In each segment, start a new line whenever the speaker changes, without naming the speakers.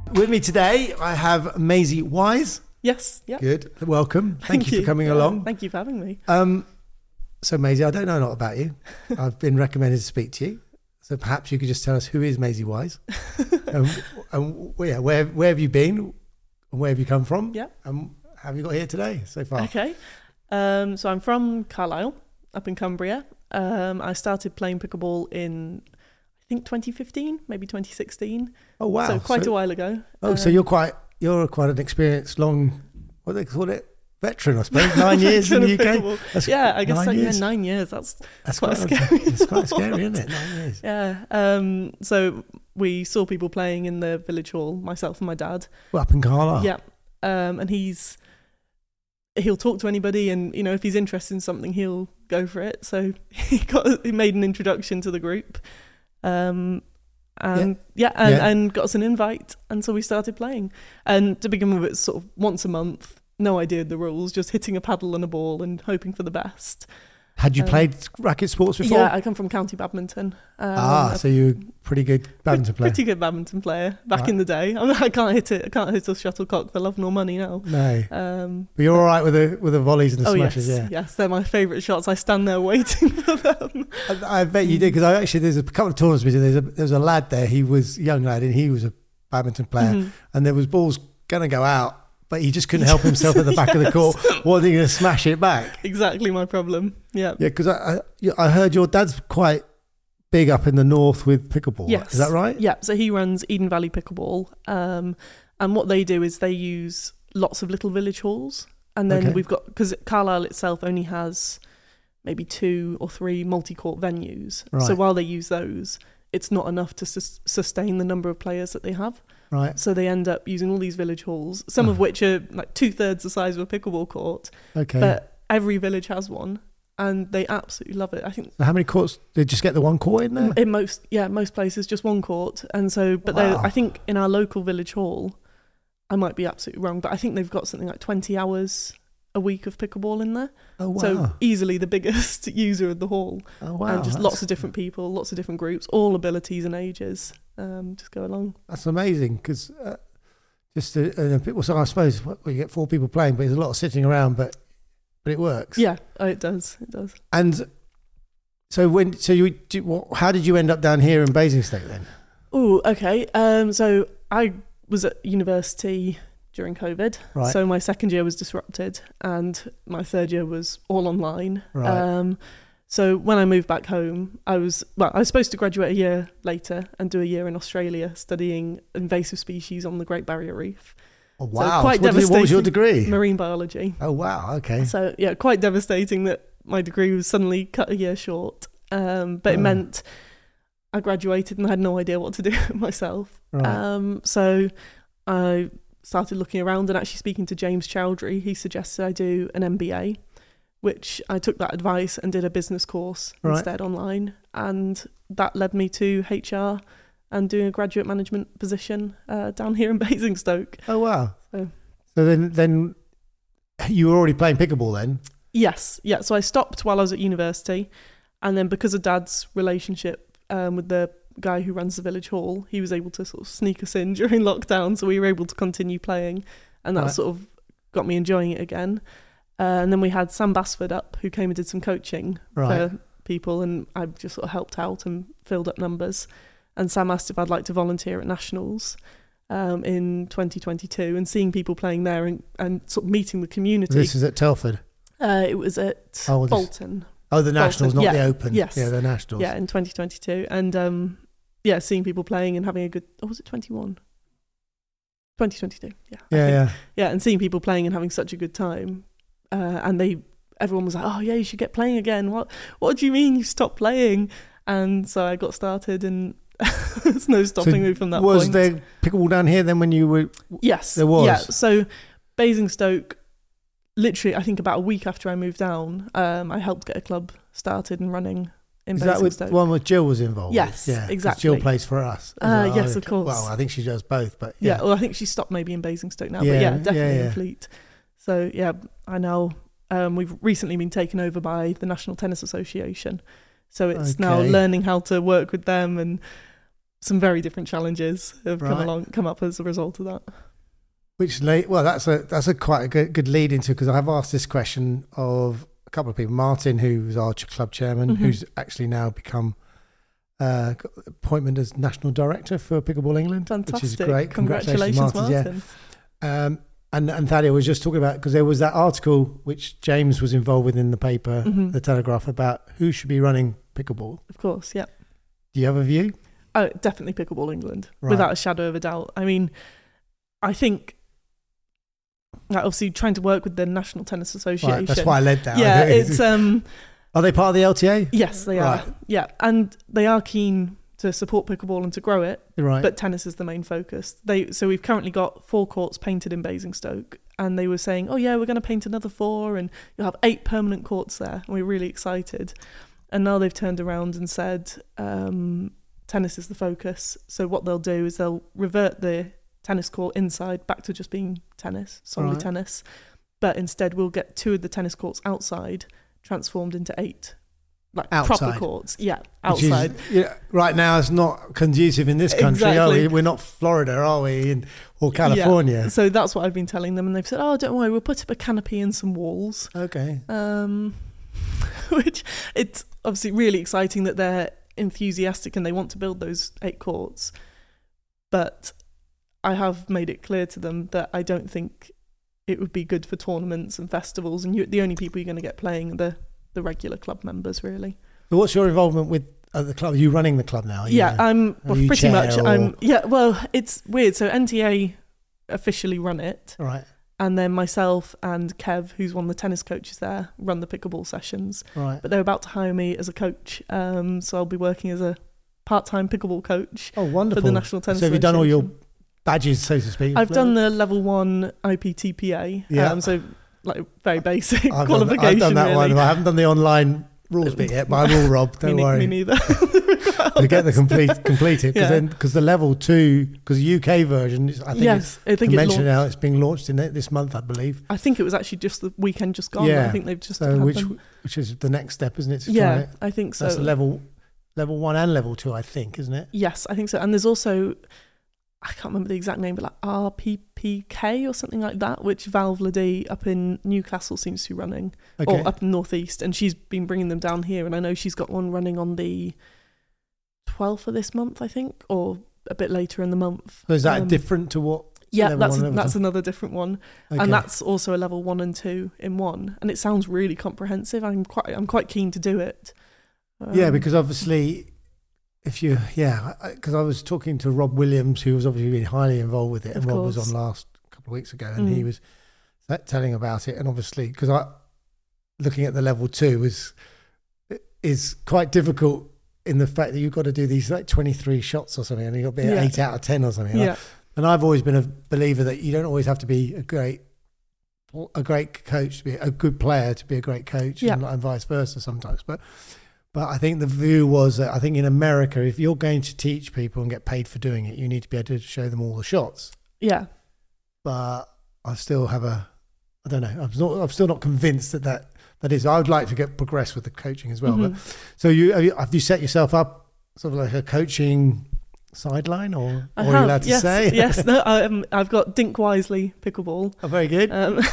With me today, I have Maisie Wise.
Yes. Yeah.
Good. Welcome. Thank you for coming along.
Thank you for having me.
So Maisie, I don't know a lot about you. I've been recommended to speak to you. So perhaps you could just tell us who is Maisie Wise, where have you been, and where have you come from?
Yeah.
And how have you got here today so far?
Okay. So I'm from Carlisle, up in Cumbria. I started playing pickleball in, I think 2015, maybe 2016.
Oh wow!
So quite a while ago.
So you're quite an experienced, what do they call it? Veteran, I suppose. 9 years in the UK.
I guess 9 years. That's quite scary.
It's quite scary, isn't it? 9 years.
Yeah. So we saw people playing in the village hall, myself and my dad.
Well, up in Carlisle.
Yeah. And he'll talk to anybody, and if he's interested in something, he'll go for it. So he made an introduction to the group. And got us an invite, and so we started playing. And to begin with, it's sort of once a month, no idea the rules, just hitting a paddle and a ball and hoping for the best.
Had you played racket sports before?
Yeah, I come from county badminton.
So you're a pretty good badminton player.
Pretty good badminton player back in the day. I can't hit it. I can't hit a shuttlecock for love nor money now.
No. But you're all right with the volleys and the smashes,
yes, they're my favourite shots. I stand there waiting for them.
I bet you did, because there's a couple of tournaments we did. There was a lad there. He was a young lad, and he was a badminton player, and there was balls going to go out, but he just couldn't help himself at the back of the court, wanting to smash it back.
Exactly my problem. Yeah.
Yeah, because I heard your dad's quite big up in the north with pickleball.
Yes.
Is that right?
Yeah. So he runs Eden Valley Pickleball, and what they do is they use lots of little village halls, and then we've got, because Carlisle itself only has maybe 2 or 3 multi-court venues. Right. So while they use those, it's not enough to sustain the number of players that they have.
Right.
So they end up using all these village halls, some of which are like 2/3 the size of a pickleball court.
Okay.
But every village has one, and they absolutely love it. I think.
So how many courts? They just get the one court in there?
In most places, just one court. And so, but I think in our local village hall, I might be absolutely wrong, but I think they've got something like 20 hours a week of pickleball in there.
Oh wow.
So easily the biggest user of the hall.
Oh wow.
And just lots of different people, lots of different groups, all abilities and ages. Just go along.
That's amazing, because so I suppose you get 4 people playing, but there's a lot of sitting around, but it works.
Yeah, it does.
And so how did you end up down here in Basingstoke then?
Oh, okay. So I was at university during COVID.
Right.
So my second year was disrupted, and my third year was all online.
Right.
So when I moved back home, I was supposed to graduate a year later and do a year in Australia studying invasive species on the Great Barrier Reef.
Oh, wow.
So quite devastating.
What was your degree?
Marine biology.
Oh, wow. Okay.
So yeah, quite devastating that my degree was suddenly cut a year short. But it meant I graduated and I had no idea what to do with myself.
Right.
So I started looking around, and actually speaking to James Chowdhury, he suggested I do an MBA, which I took that advice and did a business course instead online. And that led me to HR and doing a graduate management position down here in Basingstoke.
Oh, wow. So then you were already playing pickleball then?
Yes. Yeah. So I stopped while I was at university. And then because of Dad's relationship with the guy who runs the village hall, he was able to sort of sneak us in during lockdown. So we were able to continue playing. And that sort of got me enjoying it again. And then we had Sam Basford up, who came and did some coaching for people, and I just sort of helped out and filled up numbers. And Sam asked if I'd like to volunteer at Nationals in 2022, and seeing people playing there and sort of meeting the community.
This is at Telford?
It was at Bolton.
Oh, the Nationals,
Bolton.
not the Open.
Yes.
Yeah, the Nationals.
Yeah, in 2022. And seeing people playing and having a good... Oh, was it 21? 2022, yeah. Yeah, and seeing people playing and having such a good time. And everyone was like, oh yeah, you should get playing again. What do you mean you stopped playing? And so I got started, and there's no stopping me from that point.
Was there pickleball down here then when you were...
Yes.
There was?
Yeah, so Basingstoke, literally I think about a week after I moved down, I helped get a club started and running in Basingstoke.
Is that the one where Jill was involved?
Yes,
yeah,
exactly.
Jill plays for us.
Yes, of course.
Well, I think she does both, but
yeah. Well, I think she stopped maybe in Basingstoke now, but definitely in Fleet. So yeah, I know we've recently been taken over by the National Tennis Association. So it's now learning how to work with them and some very different challenges have
Right.
come up as a result of that.
That's a quite a good lead into, because I've asked this question of a couple of people. Martin, who was our club chairman, who's actually now become got appointment as national director for Pickleball England,
Fantastic.
which is great.
Congratulations,
Martin.
Martin.
And Thaddeus was just talking about, because there was that article which James was involved with in the paper, the Telegraph, about who should be running pickleball.
Of course, yeah.
Do you have a view?
Oh, definitely Pickleball England,
Right.
without a shadow of a doubt. I mean, I think, like, obviously trying to work with the National Tennis Association.
Right, that's why I led down.
Yeah, it's
Are they part of the LTA?
yes, they
Right.
are. Yeah, and they are keen to support pickleball and to grow it,
Right.
but tennis is the main focus. So we've currently got 4 courts painted in Basingstoke, and they were saying, oh yeah, we're going to paint another 4 and you'll have 8 permanent courts there, and we're really excited. And now they've turned around and said tennis is the focus. So what they'll do is they'll revert the tennis court inside back to just being tennis, solely
Right.
tennis, but instead we'll get 2 of the tennis courts outside transformed into 8 like
Outside.
proper courts. Yeah,
Which is,
outside.
right now it's not conducive in this country, are
Exactly.
we? We're not Florida, are we? Or California.
Yeah. So that's what I've been telling them, and they've said, oh, don't worry, we'll put up a canopy and some walls.
Okay.
Which, it's obviously really exciting that they're enthusiastic and they want to build those 8 courts. But I have made it clear to them that I don't think it would be good for tournaments and festivals, and the only people you're going to get playing are the regular club members, really.
So what's your involvement with the club? Are you running the club now?
Yeah, I'm
Are you
pretty
chair
much.
or-
Well, it's weird. So NTA officially run it,
Right.
and then myself and Kev, who's one of the tennis coaches there, run the pickleball sessions.
Right.
But they're about to hire me as a coach, so I'll be working as a part-time pickleball coach
Oh, wonderful.
for the National Tennis
So have you done all your
Association.
badges, so to speak?
I've done the level 1 IPTPA,
Yeah.
so like very basic
I've
qualification.
done that
really.
one. I haven't done the online rules bit yet, but I will, Rob. Don't
me
worry.
neither.
To get the completed,
Yeah.
because the level 2, because the UK version, I think
Yes, I
it's
think
conventional now. It's being launched in this month, I believe.
I think it was actually just the weekend just gone.
Yeah.
I think they've just
So
had
which
them.
is the next step, isn't it? To try
Yeah,
it?
I think so.
That's the level 1 and level 2, I think, isn't it?
Yes, I think so. And there's also, I can't remember the exact name, but like RPPK or something like that, which Val Vladi up in Newcastle seems to be running,
Okay.
or up in Northeast, and she's been bringing them down here. And I know she's got one running on the 12th of this month, I think, or a bit later in the month.
So is that different to what?
Yeah,
level
that's
one, level
that's
two?
another different one,
Okay.
and that's also a level 1 and 2 in one. And it sounds really comprehensive. I'm quite keen to do it.
Yeah, because obviously, because I was talking to Rob Williams, who was obviously been highly involved with it, and
Of
Rob was
course.
on last couple of weeks ago, and he was telling about it, and obviously, because looking at the level 2 is quite difficult in the fact that you've got to do these like 23 shots or something, and you've got to be 8 out of 10 or something.
Yeah,
And I've always been a believer that you don't always have to be a great coach to be a good player to be a great coach,
Yeah.
and vice versa sometimes. But I think the view was that I think in America, if you're going to teach people and get paid for doing it, you need to be able to show them all the shots.
yeah.
But I still have I don't know. I'm still not convinced that is. I would like to progress with the coaching as well.
Mhm.
But so have you set yourself up sort of like a coaching sideline, or
I
are you
have,
allowed to
yes,
say?
Yes, no, I've got Dink Wisely pickleball,
Oh, very good.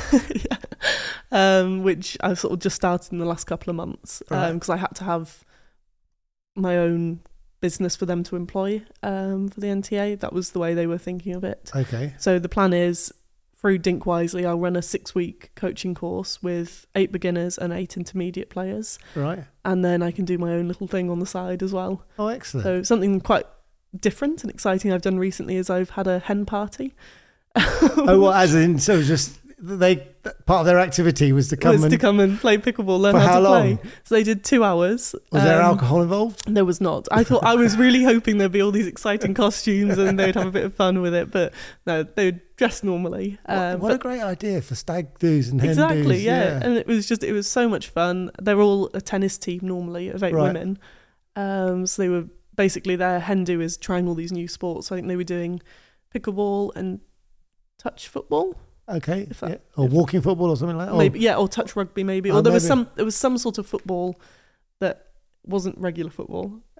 which I've sort of just started in the last couple of months
Right.
because I had to have my own business for them to employ for the NTA. That was the way they were thinking of it.
Okay.
So the plan is, through Dink Wisely, I'll run a 6-week coaching course with 8 beginners and 8 intermediate players,
Right.
and then I can do my own little thing on the side as well.
Oh, excellent.
So something quite different and exciting I've done recently is I've had a hen party.
Oh, well, as in, so just part of their activity was to come
to come and play pickleball, learn
For
how
how
to
long?
play. So they did 2 hours.
Was there alcohol involved?
There was not. I thought I was really hoping there'd be all these exciting costumes and they'd have a bit of fun with it, but no, they were dressed normally.
What a
But
great idea for stag do's and hen
exactly,
do's.
yeah. And it was so much fun. They're all a tennis team normally of 8
Right.
women. So they were basically, their hen do is trying all these new sports. So I think they were doing pickleball and touch football.
Okay.
If that-
Yeah. Or
if-
walking football or something like that. Or-
Maybe, yeah, or touch rugby maybe.
Oh,
Or there was
maybe.
some sort of football that wasn't regular football.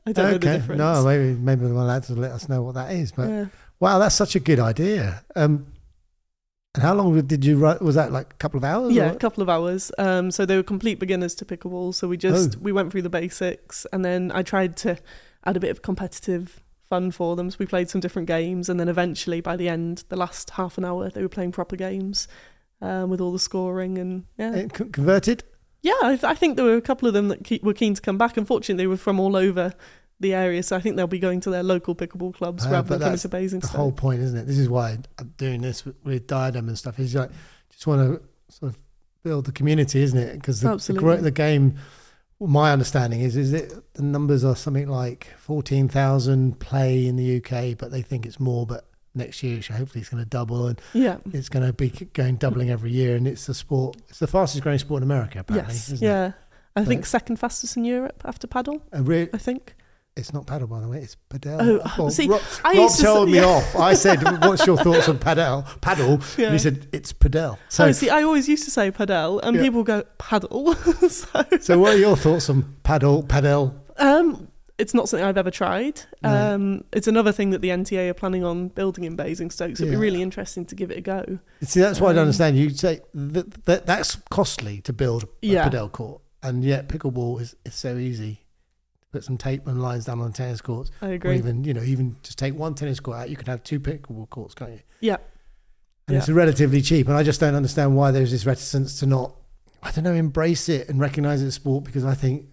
I don't know the difference.
No, maybe my lads will let us know what that is. But
Yeah.
wow, that's such a good idea. And how long did you run? Was that like a couple of hours?
Yeah, a couple of hours. So they were complete beginners to pickleball. So we went through the basics, and then I tried to add a bit of competitive fun for them. So we played some different games, and then eventually by the end, the last half an hour, they were playing proper games with all the scoring and
Converted?
Yeah, I think there were a couple of them that were keen to come back. Unfortunately, they were from all over the area, so I think they'll be going to their local pickleball clubs rather than coming to Basingstoke.
The whole point, isn't it? This is why I'm doing this with Diadem and stuff. Is like just want to sort of build the community, isn't it? Because the game, well, my understanding is that the numbers are something like 14,000 play in the UK, but they think it's more. But next year, hopefully, it's going to double, and it's going to be doubling every year. And it's the sport; it's the fastest growing sport in America, apparently.
Yes,
isn't it?
I think second fastest in Europe after paddle. I think.
It's not paddle, by the way. It's padel.
Rob
told me off. I said, "What's your thoughts on paddle?" And he said, "It's padel." So,
I always used to say padel, and people go paddle.
so, what are your thoughts on paddle?
It's not something I've ever tried. No. It's another thing that the NTA are planning on building in Basingstoke. So it'd be really interesting to give it a go.
See, that's what I don't understand. You say that's costly to build a padel court, and yet pickleball is so easy. Put some tape and lines down on tennis courts.
I agree.
Or even just take one tennis court out, you can have two pickleball courts, can't you?
Yeah.
And it's relatively cheap. And I just don't understand why there's this reticence to not, embrace it and recognise it as sport, because I think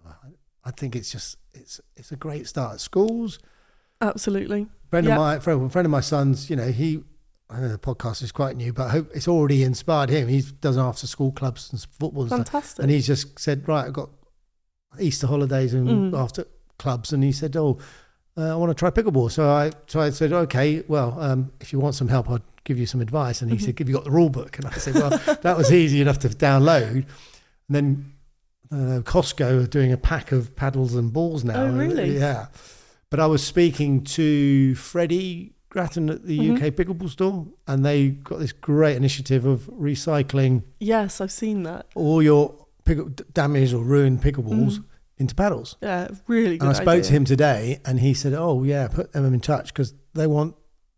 it's a great start at schools.
Absolutely.
Friend of my son's, I know the podcast is quite new, but I hope it's already inspired him. He does after school clubs and football and
Fantastic.
stuff. And he's just said, right, I've got Easter holidays and after clubs, and he said, I want to try pickleball. So I said, okay, well, if you want some help, I'll give you some advice. And he said, have you got the rule book? And I said, well, that was easy enough to download. And then Costco are doing a pack of paddles and balls now.
Oh, really?
Yeah. But I was speaking to Freddie Grattan at the UK Pickleball Store, and they got this great initiative of recycling.
Yes, I've seen that.
All your damaged or ruined pickleballs into paddles.
Yeah, really good.
And I spoke to him today, and he said, put them in touch, because they want,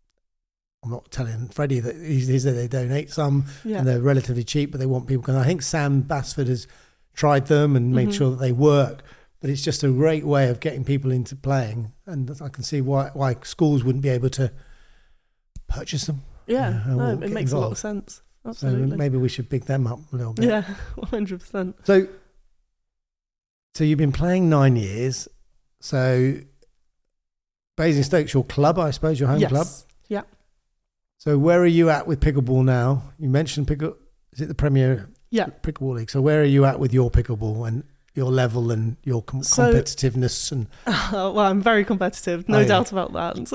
I'm not telling Freddie that they donate some and they're relatively cheap, but they want people, because I think Sam Basford has tried them and made sure that they work, but it's just a great way of getting people into playing, and I can see why schools wouldn't be able to purchase them.
Yeah, it makes a lot of sense. Absolutely.
So maybe we should big them up a little bit.
Yeah, 100%.
So you've been playing 9 years. So Basingstoke's your club, I suppose, your home club?
Yeah.
So where are you at with pickleball now? You mentioned is it the Premier Pickleball League? So where are you at with your pickleball and your level and your competitiveness?
Well, I'm very competitive, no doubt about that.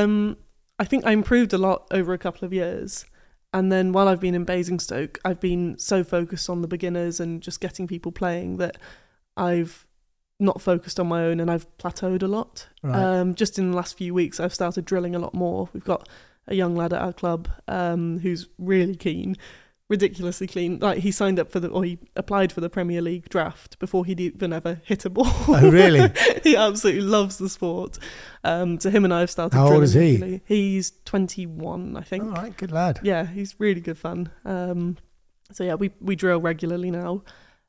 I think I improved a lot over a couple of years. And then while I've been in Basingstoke, I've been so focused on the beginners and just getting people playing that I've not focused on my own, and I've plateaued a lot. Right. Just in the last few weeks, I've started drilling a lot more. We've got a young lad at our club who's really keen, ridiculously keen. Like, he signed up he applied for the Premier League draft before he'd even ever hit a ball.
Oh, really?
He absolutely loves the sport. So him and I have started
How
drilling.
Old is he?
Regularly. He's 21, I think.
All right, good lad.
Yeah, he's really good fun. So yeah, we drill regularly now.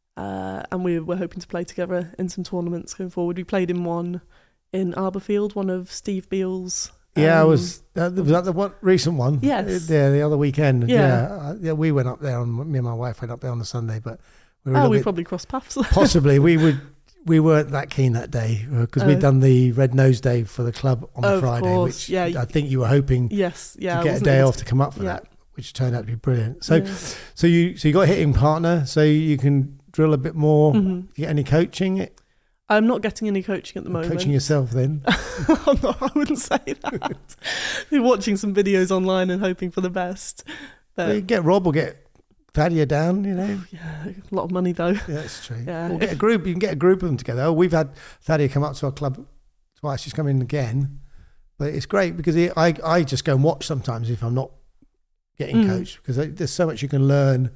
And we're hoping to play together in some tournaments going forward. We played in one in Arborfield, one of Steve Beale's.
Was that the recent one?
Yes.
Yeah, the other weekend.
Yeah.
We went up there, me and my wife went up there on the Sunday, but
we probably crossed paths.
Possibly. We weren't that keen that day, because we'd done the Red Nose Day for the club on the Friday, which I think you were hoping to get a day off to come up for that, which turned out to be brilliant. So you got a hitting partner, so you can drill a bit more. You get any coaching?
I'm not getting any coaching at the moment.
Coaching yourself then?
I wouldn't say that. You're watching some videos online and hoping for the best. But
you get Rob or get Thadia down,
Yeah, a lot of money though.
Yeah, that's true.
Yeah.
Or get a group. You can get a group of them together. We've had Thadia come up to our club twice. She's come in again. But it's great because I just go and watch sometimes if I'm not getting coached, because there's so much you can learn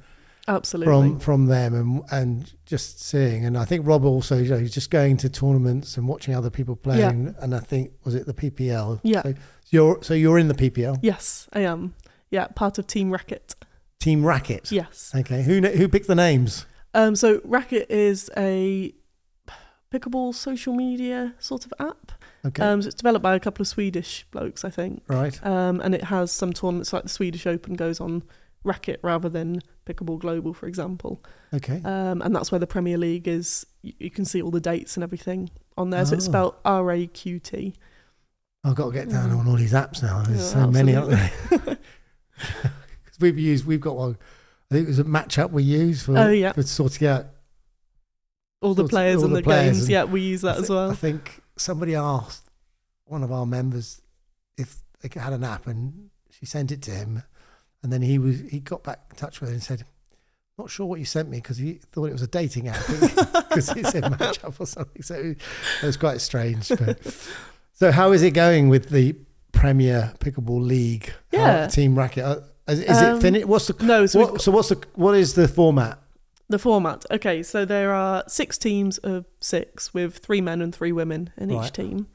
Absolutely.
from them and just seeing. And I think Rob also, he's just going to tournaments and watching other people playing. And I think, was it the PPL?
Yeah.
So you're in the PPL?
Yes, I am. Yeah, part of Team Racket.
Team Racket?
Yes.
Okay. Who picked the names?
So Racket is a pickleball social media sort of app.
Okay.
So it's developed by a couple of Swedish blokes, I think.
Right.
And it has some tournaments, like the Swedish Open goes on Racket rather than Pickleball Global, for example.
Okay.
And that's where the Premier League is. You can see all the dates and everything on there. So it's spelled RAQT.
I've got to get down on all these apps now. There's so
absolutely.
many, aren't there? We've got one. I think it was a matchup we use for sorting out
all the players and the games. Yeah, we use that as well.
I think somebody asked one of our members if they had an app, and she sent it to him, and then he got back in touch with her and said, "Not sure what you sent me," because he thought it was a dating app because it said matchup or something. So it was quite strange. But, so how is it going with the Premier Pickleball League?
Yeah,
Team Racket. Is it finished? What is the format?
The format. Okay, so there are 6 teams of 6 with 3 men and 3 women in each team.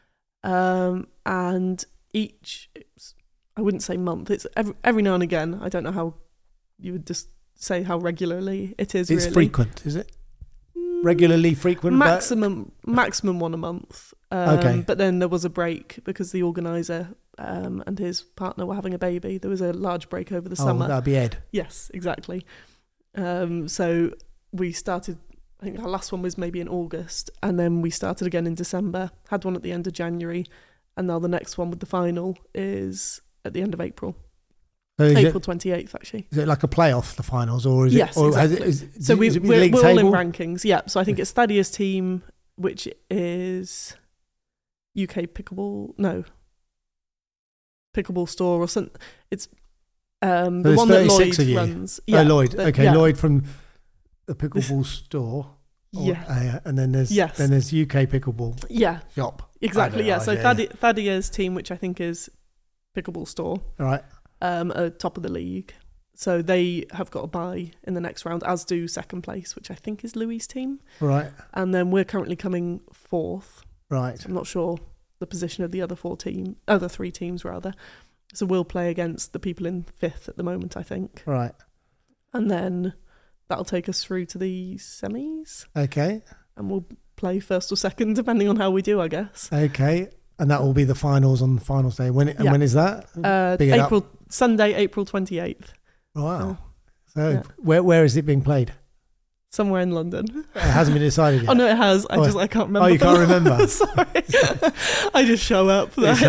And each, I wouldn't say month, it's every now and again. I don't know how you would just say how regularly it is.
It's really frequent, is it? Regularly frequent?
Maximum one a month. Okay. But then there was a break because the organiser and his partner were having a baby. There was a large break over the summer.
Oh, that'd be Ed.
Yes, exactly. So we started, I think our last one was maybe in August, and then we started again in December, had one at the end of January, and now the next one with the final is at the end of April. So April 28th, actually.
Is it like a playoff, the finals, or is
yes,
it? Or
exactly. So we're all in rankings, yeah. So I think it's Thaddeus' team, which is UK Pickleball Store or something. It's the one that Lloyd runs.
Yeah, Lloyd. Okay, yeah. Lloyd from the Pickleball Store.
Yeah.
And then there's UK Pickleball shop.
Exactly, yeah. So Thaddeus' team, which I think is Pickleball Store.
All right.
Are top of the league. So they have got a bye in the next round, as do second place, which I think is Louis' team.
Right.
And then we're currently coming 4th.
Right.
So I'm not sure the position of the other 3 teams rather. So we'll play against the people in 5th at the moment, I think.
Right.
And then that'll take us through to the semis.
Okay.
And we'll play 1st or 2nd, depending on how we do, I guess.
Okay. And that will be the finals on the finals day. When is that?
Sunday, April 28th.
Wow. So where is it being played?
Somewhere in London.
It hasn't been decided yet.
Oh no, it has. I can't remember.
Oh, you can't remember?
Sorry. I just show up.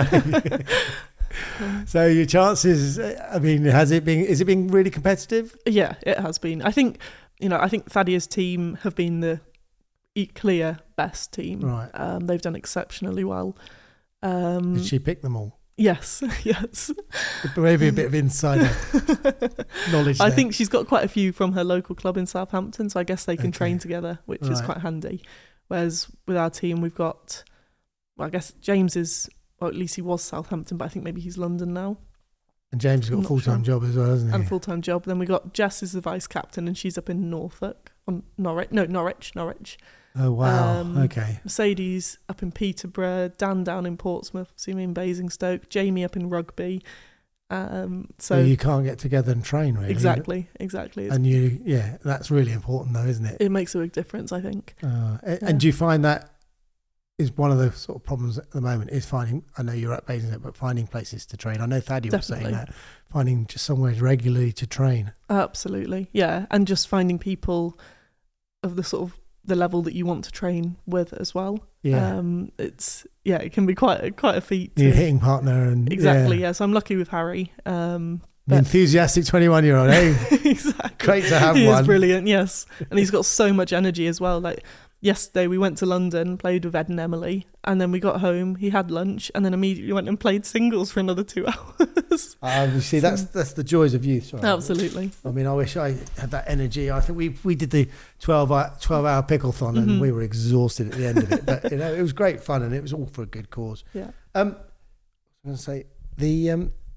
So your chances, I mean, is it being really competitive?
Yeah, it has been. I think Thaddeus' team have been the clear best team.
Right.
They've done exceptionally well.
Did she pick them all?
Yes.
Maybe a bit of insider knowledge there.
I think she's got quite a few from her local club in Southampton, so I guess they can train together, which is quite handy. Whereas with our team, we've got, I guess James is, or at least he was Southampton, but I think maybe he's London now.
And James has got a full-time job as well, hasn't he?
And a full-time job. Then we got Jess is the vice captain, and she's up in Norfolk, Norwich.
Oh, wow. Okay.
Mercedes up in Peterborough, Dan down in Portsmouth, Sumi in Basingstoke, Jamie up in Rugby. So
you can't get together and train, really.
Exactly.
And that's really important, though, isn't it?
It makes a big difference, I think.
And do you find that is one of the sort of problems at the moment is finding, I know you're at Basingstoke, but finding places to train. I know Thaddeus was saying that, finding just somewhere regularly to train.
Absolutely, yeah. And just finding people of the sort of the level that you want to train with as well. Yeah. It can be quite a feat.
Your hitting partner and
exactly, yeah. So I'm lucky with Harry.
The enthusiastic 21-year-old, eh?
Exactly.
Great to have
he
one.
He is brilliant, yes. And he's got so much energy as well. Like yesterday we went to London, played with Ed and Emily, and then we got home, he had lunch, and then immediately went and played singles for another 2 hours.
You see, that's the joys of youth. Right?
Absolutely.
I mean, I wish I had that energy. I think we did the 12-hour pickle-thon, and we were exhausted at the end of it. But it was great fun, and it was all for a good cause.
Yeah.
I was going to say,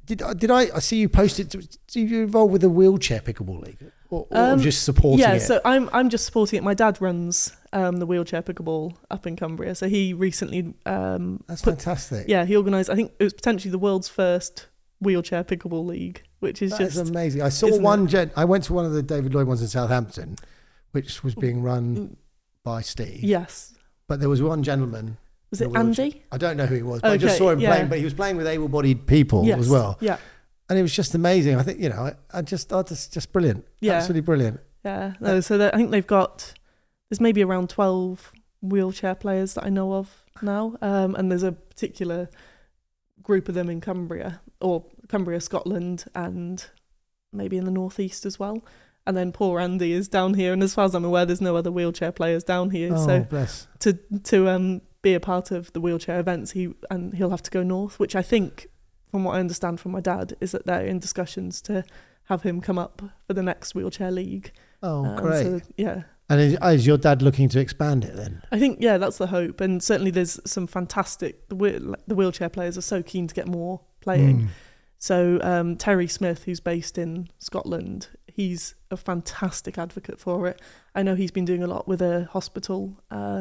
Did I see you posted? Do you involved with the wheelchair pickleball league, or just supporting it?
Yeah, so I'm just supporting it. My dad runs the wheelchair pickleball up in Cumbria, so he recently
that's fantastic.
Yeah, he organised. I think it was potentially the world's first wheelchair pickleball league, which is
That's amazing. I saw one. I went to one of the David Lloyd ones in Southampton, which was being run by Steve.
Yes,
but there was one gentleman.
Was it Andy?
I don't know who he was, but I just saw him playing. But he was playing with able-bodied people as well.
Yeah,
and it was just amazing. I think I just brilliant. Yeah, absolutely brilliant.
Yeah. No, so I think there's maybe around 12 wheelchair players that I know of now, and there's a particular group of them in Cumbria, Scotland, and maybe in the northeast as well. And then poor Andy is down here, and as far as I'm aware, there's no other wheelchair players down here.
Oh,
so
bless.
To be a part of the wheelchair events, he'll have to go north, which I think, from what I understand from my dad, is that they're in discussions to have him come up for the next wheelchair league.
Oh, great!
So, yeah.
And is your dad looking to expand it then?
I think that's the hope, and certainly there's some fantastic. The wheelchair players are so keen to get more playing. So Terry Smith, who's based in Scotland, he's a fantastic advocate for it. I know he's been doing a lot with a hospital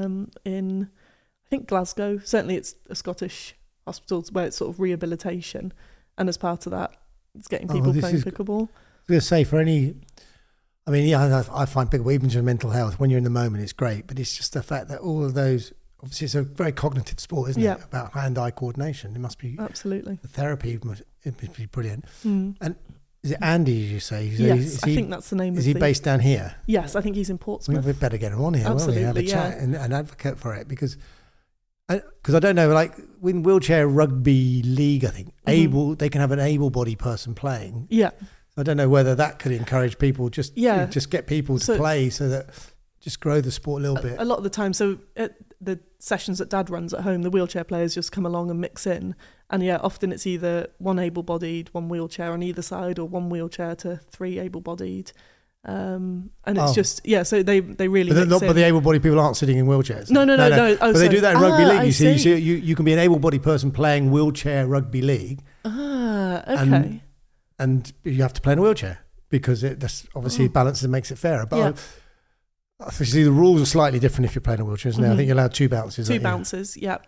in, I think, Glasgow. Certainly it's a Scottish hospital where it's sort of rehabilitation. And as part of that, it's getting people playing pickleball.
I was going to say, for any... I mean, yeah, I find pickleball, even just mental health, when you're in the moment, it's great. But it's just the fact that all of those... Obviously, it's a very cognitive sport, isn't it? About hand-eye coordination. It must be...
Absolutely.
The therapy must be brilliant.
Mm.
And is it Andy, you say?
Yes, I think that's the name of it.
Is he based down here?
Yes, I think he's in Portsmouth.
We better get him on here,
Absolutely,
won't we? Have a chat and advocate for it, because I don't know, like in wheelchair rugby league, I think they can have an able-bodied person playing.
Yeah.
I don't know whether that could encourage people, just get people to play, so that just grow the sport a little bit.
A lot of the time, so at the sessions that Dad runs at home, the wheelchair players just come along and mix in. And often it's either one able-bodied, one wheelchair on either side, or one wheelchair to three able-bodied. And it's just, so they really mix in.
But the able-bodied people aren't sitting in wheelchairs.
No.
But they do that in rugby league. You can be an able-bodied person playing wheelchair rugby league.
Okay.
And you have to play in a wheelchair, because that's obviously balances and makes it fairer. But obviously the rules are slightly different if you're playing a wheelchair, isn't it? I think you're allowed two bounces.
Two bounces, yeah.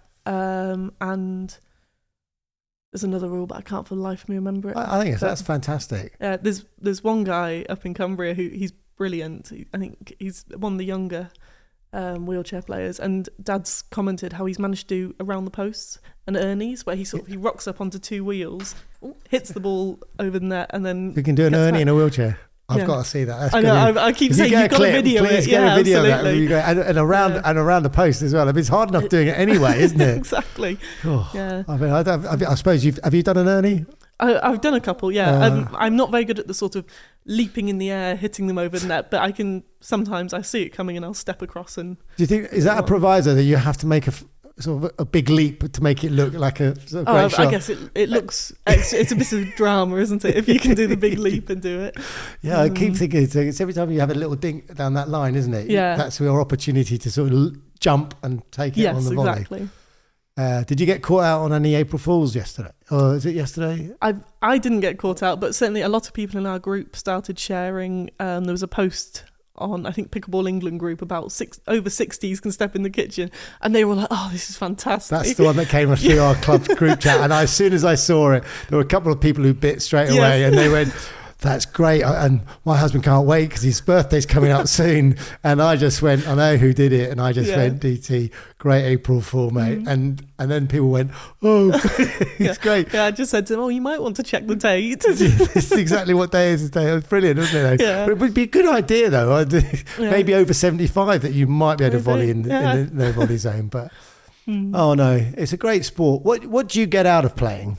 And there's another rule, but I can't for the life of me remember it.
I think that's fantastic.
There's one guy up in Cumbria he's brilliant. I think he's one of the younger wheelchair players, and Dad's commented how he's managed to do around the posts and Ernie's, where he rocks up onto two wheels, hits the ball over the net, and then
you can do an Ernie in a wheelchair. I've got to see that. That's
I know. I keep saying you've got a video.
Please get a video
absolutely.
of that. And around the post as well. I mean, it's hard enough doing it anyway, isn't it?
Exactly.
Oh,
yeah.
I mean, I suppose have you done an Ernie?
I've done a couple. Yeah. I'm not very good at the sort of leaping in the air, hitting them over the net, but I can sometimes. I see it coming and I'll step across and. Do
you think is that a proviso that you have to make sort of a big leap to make it look like a sort of great shot?
I guess it looks it's a bit of drama, isn't it, if you can do the big leap and do it.
Yeah, I keep thinking it's every time you have a little dink down that line, isn't it?
Yeah,
that's your opportunity to sort of jump and take it on the volley.
Exactly.
Did you get caught out on any April Fools yesterday? Or is it yesterday?
I didn't get caught out, but certainly a lot of people in our group started sharing. There was a post on, I think, Pickleball England group about over 60s can step in the kitchen, and they were like, "Oh, this is fantastic."
That's the one that came through our club group chat, and as soon as I saw it, there were a couple of people who bit straight away, and they went, "That's great!" And my husband can't wait because his birthday's coming up soon, and I just went, "I know who did it," and I just went, "DT, great April Fool, mate," and then people went, "Oh, it's great."
Yeah, I just said to them, "Oh, you might want to check the date."
This is exactly what day is today. It was brilliant, wasn't it?
Yeah.
But it would be a good idea, though. Maybe over 75 that you might be able to volley in the no volley zone. But oh no, it's a great sport. What do you get out of playing?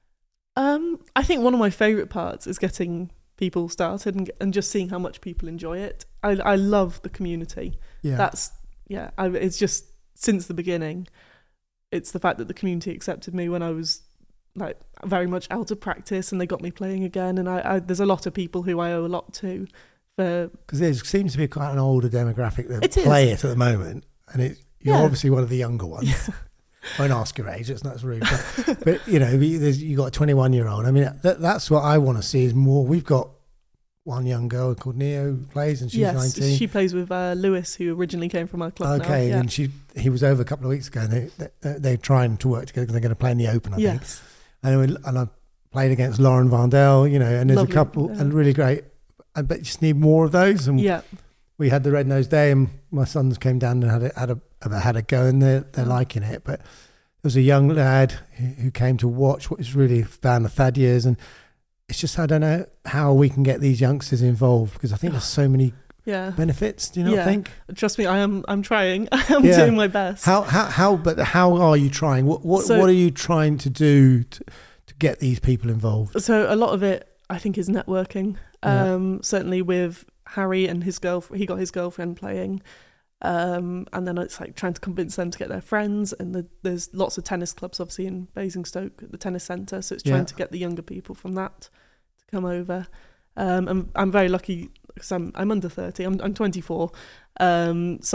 I think one of my favourite parts is getting people started and just seeing how much people enjoy it. I love the community. Yeah. It's just since the beginning. It's the fact that the community accepted me when I was like very much out of practice, and they got me playing again. And there's a lot of people who I owe a lot to.
Because there seems to be quite an older demographic that play it at the moment, and you're obviously one of the younger ones. I won't ask your age. That's rude. But you know, you got a 21-year-old. I mean, that's what I want to see is more. We've got one young girl called Neo who plays, and she's 19.
She plays with Lewis, who originally came from our club.
Okay,
now. Yeah.
and he was over a couple of weeks ago. And they're trying to work together because they're going to play in the Open, I think. And I played against Lauren Vandel, you know, and there's
Lovely,
a couple and really great. I bet you just need more of those. And we had the Red Nose Day, and my sons came down and had a go, and they're liking it. But there was a young lad who came to watch what is really found the Thaddeus, and it's just I don't know how we can get these youngsters involved because I think there's so many benefits. Do you not think?
Trust me, I'm trying. I am doing my best.
How are you trying? What are you trying to do to get these people involved?
So a lot of it, I think, is networking. Certainly with Harry and his girlfriend, he got his girlfriend playing. And then it's like trying to convince them to get their friends, and there's lots of tennis clubs obviously in Basingstoke, the tennis centre, so it's trying to get the younger people from that to come over. And I'm very lucky because I'm under 30. I'm 24. So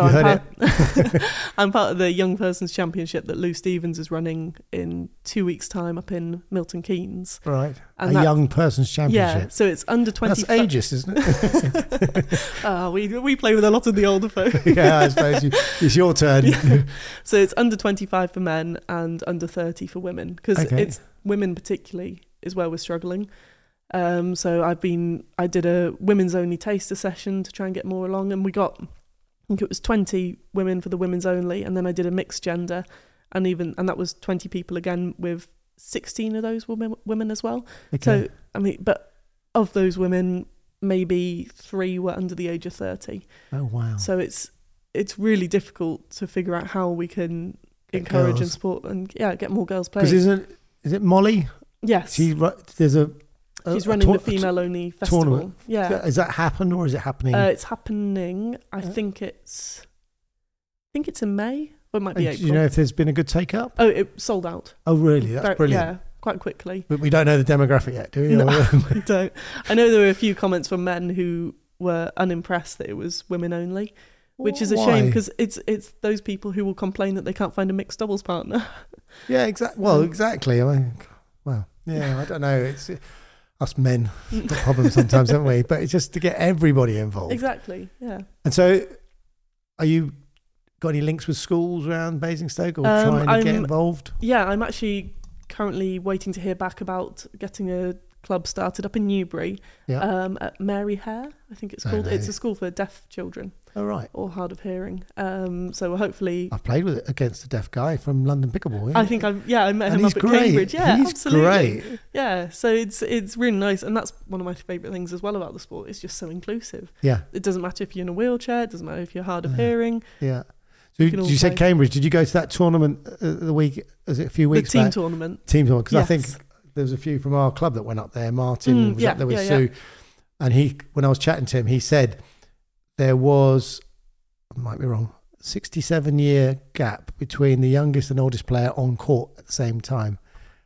I'm part of the Young Persons Championship that Lou Stevens is running in 2 weeks' time up in Milton Keynes.
Right, and Young Persons Championship.
Yeah, so it's under 20.
That's ageist, isn't
it? We play with a lot of the older folk.
Yeah, I suppose it's your turn.
Yeah. So it's under 25 for men and under 30 for women, because it's women particularly is where we're struggling. So I did a women's only taster session to try and get more along, and we got, I think it was 20 women for the women's only, and then I did a mixed gender, and that was 20 people again, with 16 of those women as well. Okay. So I mean, but of those women, maybe 3 were under the age of 30. Oh wow! So it's really difficult to figure out how we can encourage and support and get more girls playing.
Because is it Molly?
Yes.
She's running
the female-only festival.
Tournament. Yeah. Has that happened or is it happening?
It's happening. I think it's in May. Or it might be April.
Do you know if there's been a good take-up?
Oh, it sold out.
Oh, really? That's brilliant.
Yeah, quite quickly.
But we don't know the demographic yet, do we?
No, we don't. I know there were a few comments from men who were unimpressed that it was women only, which is a shame because it's those people who will complain that they can't find a mixed doubles partner. Yeah, exactly.
Well, exactly. I mean, I don't know. It's us men got problems sometimes, haven't we? But it's just to get everybody involved.
Exactly, yeah.
And so, are you got any links with schools around Basingstoke or trying to get involved?
Yeah, I'm actually currently waiting to hear back about getting a club started up in Newbury at Mary Hare, I think it's called. It's a school for deaf children.
Oh, right.
Or hard of hearing. So hopefully...
I've played with it against a deaf guy from London Pickleball.
I think I met him up at Cambridge. Yeah,
he's
absolutely.
Great.
Yeah, so it's really nice. And that's one of my favourite things as well about the sport. It's just so inclusive.
Yeah.
It doesn't matter if you're in a wheelchair. It doesn't matter if you're hard of hearing.
Yeah. So you said Cambridge. Did you go to that tournament the week, was it a few weeks back?
The team tournament.
Because I think there was a few from our club that went up there. Martin was up there with Sue. And when I was chatting to him, he said there was... I might be wrong, 67-year gap between the youngest and oldest player on court at the same time.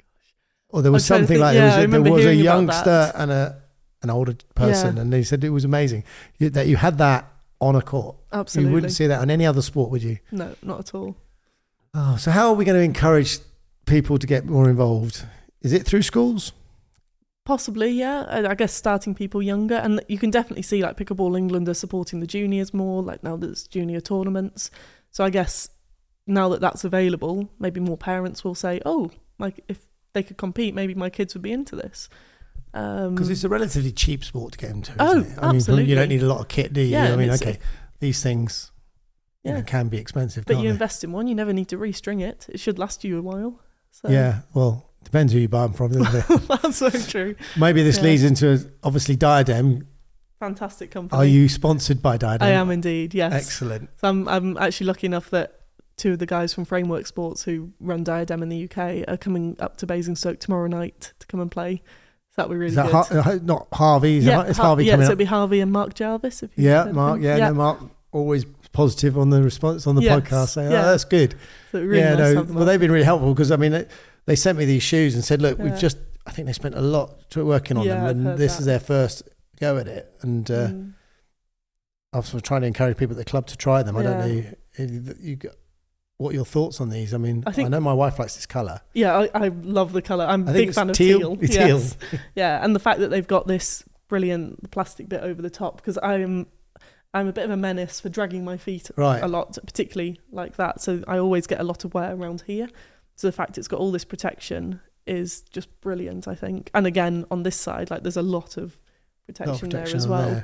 Or there was something like there was a youngster and an older person, and they said it was amazing that you had that on a court.
Absolutely.
You wouldn't see that on any other sport, would you?
No, not at all.
Oh, so how are we going to encourage people to get more involved? Is it through schools?
Possibly, yeah. I guess starting people younger, and you can definitely see like Pickleball England are supporting the juniors more. Like now there's junior tournaments, so I guess now that that's available, maybe more parents will say, "Oh, like if they could compete, maybe my kids would be into this."
Because it's a relatively cheap sport to get into.
Oh,
isn't it?
absolutely.
You don't need a lot of kit, do you?
Yeah,
I mean, these things can be expensive.
But you invest in one, you never need to restring it. It should last you a while. So.
Yeah, well. Depends who you buy them from, doesn't it?
That's so true.
Maybe this leads into, obviously, Diadem.
Fantastic company.
Are you sponsored by Diadem?
I am indeed, yes.
Excellent.
So I'm actually lucky enough that 2 of the guys from Framework Sports who run Diadem in the UK are coming up to Basingstoke tomorrow night to come and play. So that'll be really good.
Not Harvey? It's Harvey coming up?
So it'll be Harvey and Mark Jarvis.
Mark. No, Mark always positive on the response on the podcast. So that's good.
So really nice
well, they've been really helpful because, I mean... They sent me these shoes and said, look, I think they spent a lot working on them, and this is their first go at it. And I was trying to encourage people at the club to try them. I don't know, what your thoughts on these. I mean,
I
know my wife likes this colour.
Yeah, I love the colour. I'm a
I
big
think
fan of
it's
teal.
teal.
Yes. Yeah, and the fact that they've got this brilliant plastic bit over the top, because I'm a bit of a menace for dragging my feet
Right.
a lot, particularly like that. So I always get a lot of wear around here. So the fact it's got all this protection is just brilliant, I think. And again, on this side, like there's a lot of protection there as well.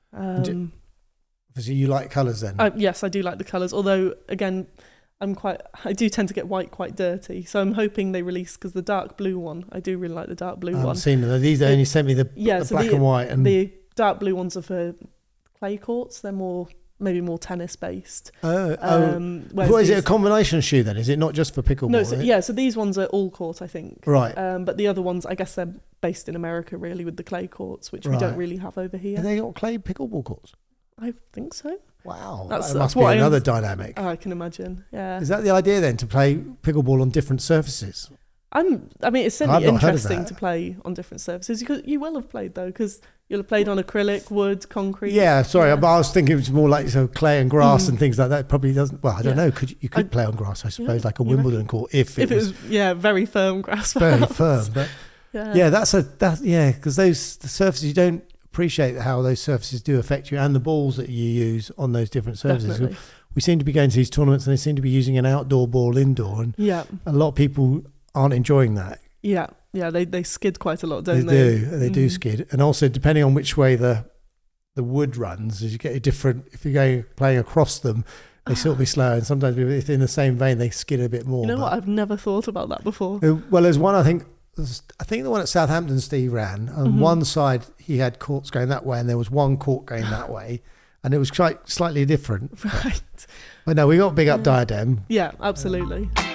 So you like colours then?
Yes, I do like the colours. Although again, I do tend to get white quite dirty. So I'm hoping they release, because the dark blue one, I do really like the dark blue
I
one.
haven't seen them. These they only sent me the black and white. And
the dark blue ones are for clay courts. They're maybe more tennis based.
What is it, a combination shoe then? Is it not just for pickleball?
No, so these ones are all court, I think.
Right.
But the other ones, I guess they're based in America really, with the clay courts, which we don't really have over here.
Have they got clay pickleball courts?
I think so.
Wow.
That
must be another dynamic.
I can imagine, yeah.
Is that the idea then, to play pickleball on different surfaces?
I mean, it's certainly interesting to play on different surfaces. You will have played though, because you'll have played on acrylic, wood, concrete.
Yeah, sorry, but I was thinking it was more like clay and grass and things like that. Probably doesn't. Well, I don't know. You could play on grass, I suppose, like a Wimbledon court, if it was
very firm grass.
Very firm, but because the surfaces, you don't appreciate how those surfaces do affect you, and the balls that you use on those different surfaces.
Definitely.
We seem to be going to these tournaments and they seem to be using an outdoor ball indoor, and a lot of people aren't enjoying that.
Yeah, they skid quite a lot, don't
they? They do skid, and also depending on which way the wood runs, as you get a different. If you're playing across them, they sort of be slower, and sometimes if they're in the same vein, they skid a bit more.
You know what? I've never thought about that before.
Well, there's one, I think the one at Southampton Steve ran. On one side, he had courts going that way, and there was one court going that way, and it was quite slightly different.
Right.
But no, we got big up Diadem.
Yeah, absolutely.